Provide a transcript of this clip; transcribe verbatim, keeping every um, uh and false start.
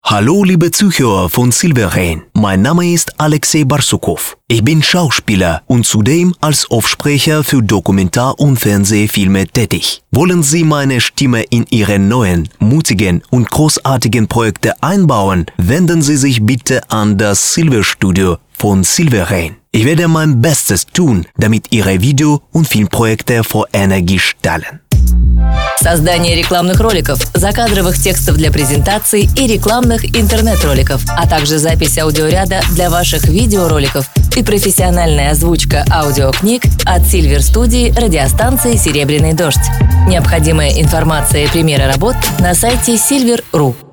Hallo liebe Zuhörer von Silver Rain, mein Name ist Alexei Barsukow. Ich bin Schauspieler und zudem als Aufsprecher für Dokumentar- und Fernsehfilme tätig. Wollen Sie meine Stimme in Ihre neuen, mutigen und großartigen Projekte einbauen, wenden Sie sich bitte an das Silver Studio von Silver Rain. Ich werde mein Bestes tun, damit Ihre Video- und Filmprojekte vor Energie strahlen. Создание рекламных роликов, закадровых текстов для презентаций и рекламных интернет-роликов, а также запись аудиоряда для ваших видеороликов и профессиональная озвучка аудиокниг от Silver студии радиостанции «Серебряный дождь». Необходимая информация и примеры работ на сайте silver точка ru.